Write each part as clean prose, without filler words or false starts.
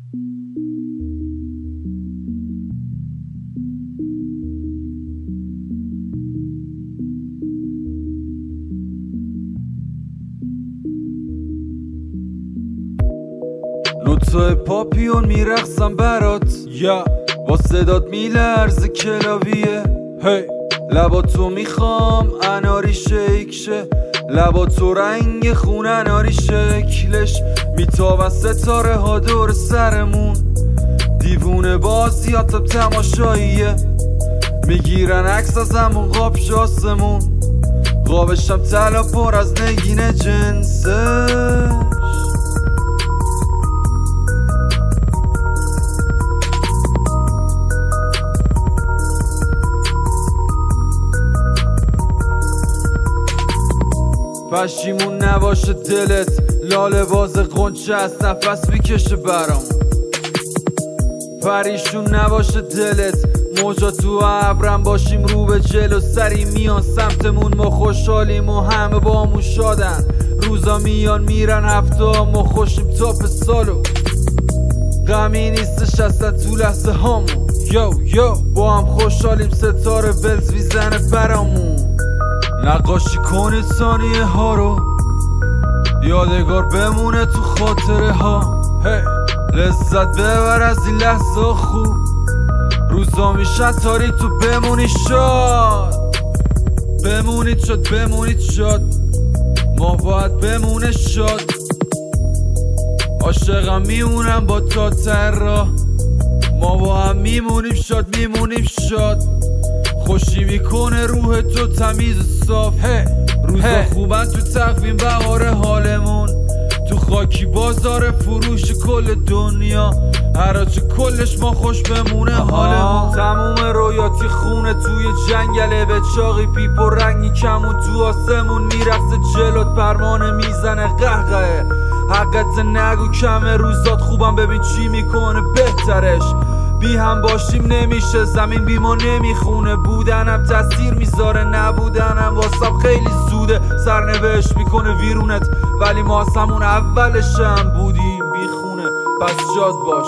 نوتای پاپیون میرقصم برات یا با صدات میلرزه کلاویه هی لباتو میخوام اناری شیک شه لباتو رنگ خون اناری شکلش میتابن ستاره ها دور سرمون دیوونه بازیاتم تماشاییه میگیرن عکس از همون قاب شاسمون قابشم طلا پر از نگین جنسش پشیمون نباشه دلت لاله باز قنچه از نفس میکشه برامون پریشون نباشه دلت موجا تو ابرم باشیم رو به جلو سری میان سمتمون ما خوشحالیم و همه با همون شادن روزا میان میرن هفته ما خوشیم تاپ سالو غمی نیستش اصلا تو لحظه هامون یو با هم خوشحالیم ستاره بلز میزنه برامون نقاشی کنید ثانیه ها رو یادگار بمونه تو خاطره ها لذت ببر از این لحظه خوب روزا میشن تاریک تو بمونی شاد بمونید شاد ما باید بمونه شاد عاشقم میمونم با تا تر ما با هم میمونیم شاد خوشی میکنه روح تو تمیز و صاف روزا خوبن تو تقویم بهار حالمون تو خاکی بازار فروش کل دنیا هراچه کلش ما خوش بمونه حالمون تموم رویاتی خونه توی جنگله به چاقی پیپ و رنگی کمون تو آسمون میرقصه جلوت پروانه میزنه قهقه حقت نگو کمه روزات خوبم ببین چی میکنه بهترش بی هم باشیم نمیشه زمین بی ما نمیخونه بودنم تاثیر میذاره نبودنم واسم خیلی زوده سرنوشت میکنه ویرونت ولی ما از همون اولشم بودیم بیخونه پس جاد باش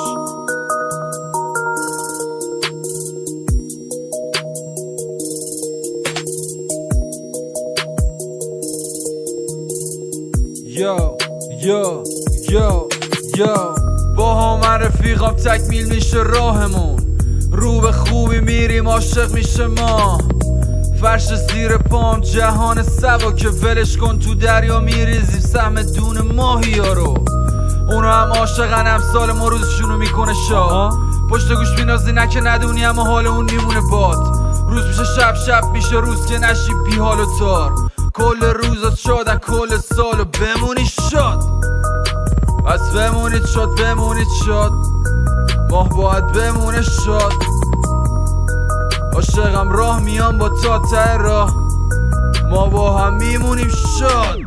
یو با هم رفیقام تکمیل میشه راهمون رو به خوبی میریم عاشق میشه ما فرش زیر پام جهان سوا که ولش کن تو دریا میریزیم سهم دون ماهی ها رو اونا هم عاشقن امثال ما روزشونو میکنه شاد پشت گوش بینازی نه که ندونی اما حال اون میمونه باد روز میشه شب میشه روز که نشی بی حال و تار کل روزات شادن کل سالو بمونی شاد پس بمونید شاد ماه باید بمونه شاد عاشقم راه میان با تا ته راه ما با هم میمونیم شاد